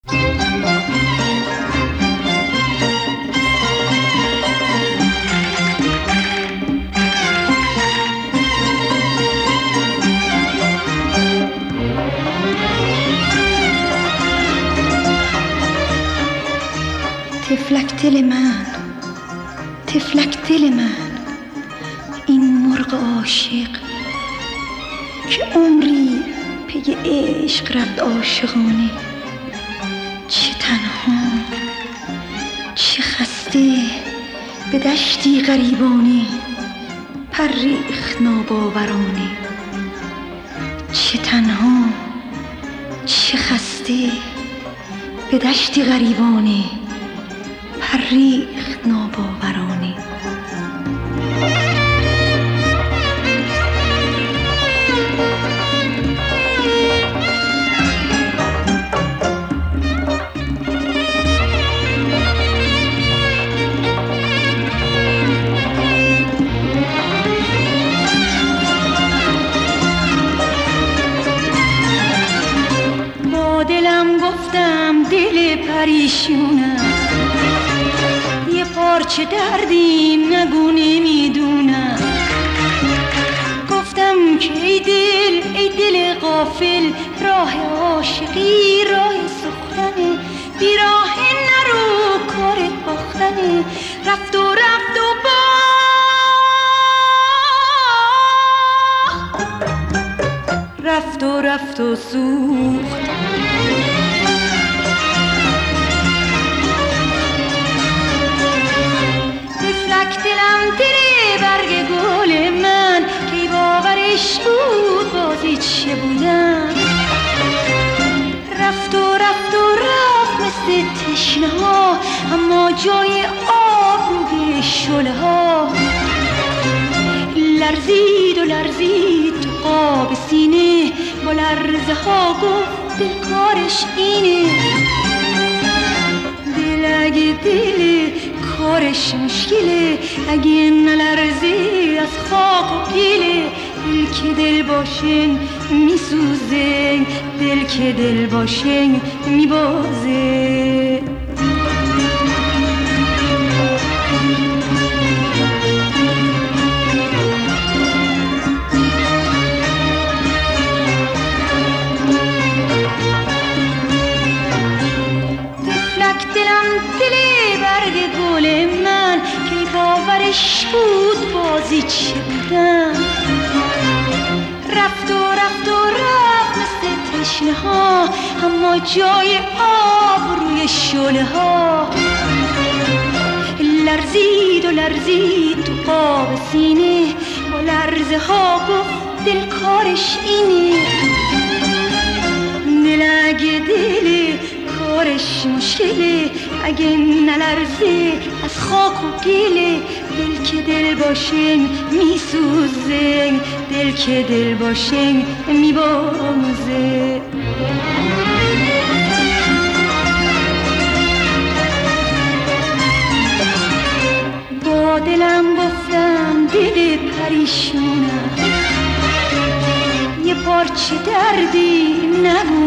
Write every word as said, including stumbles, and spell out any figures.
تفلک دل من، تفلک دل من، این مرغ عاشق که عمری پی عشق رفت عاشقانه. چه تنها، چه خسته به دشتی غریبانه، پر ریخت ناباورانه. چه تنها، چه خسته به دشتی غریبانه، پر ریخت ناباورانه. با دلم گفتم دل پریشونم، یه پارچه دردی نگو نمیدونم. گفتم که ای دل، ای دل غافل، راه عاشقی راه سوختنه، بی راه نرو کارت باختنه. رفت و رفت و باخت، رفت و رفت و سوخت. تفلک دلم دل برگ گل من، کی باورش بود بازی چه بودم. رفت و رفت و رفت مثل تشنه ها، اما جای آب روی شله ها. لرزید و لرزید تو قاب سینه، با لرزه ها گفت دل کارش اینه. دل اگه دل کارش مشکله، اگه نلرزی از خاک و گله. دل که دل باشه میسوزه، دل که دل باشه میبازه. تفلک دلم دل برگ گل من، کی باورش بود بازی چه بودم. رفت و رفت و رفت مثل تشنه ها، اما جای آب روی شله ها. لرزید و لرزید تو قاب سینه، با لرزه ها گفت دل کارش اینه. دل اگه دل کارش مشکله، اگه نلرزه از خاک و گله. دل که دل باشه میسوزه، دل که دل باشه میبازه. با دلم گفتم دل پریشونم، یه پارچه دردی نگو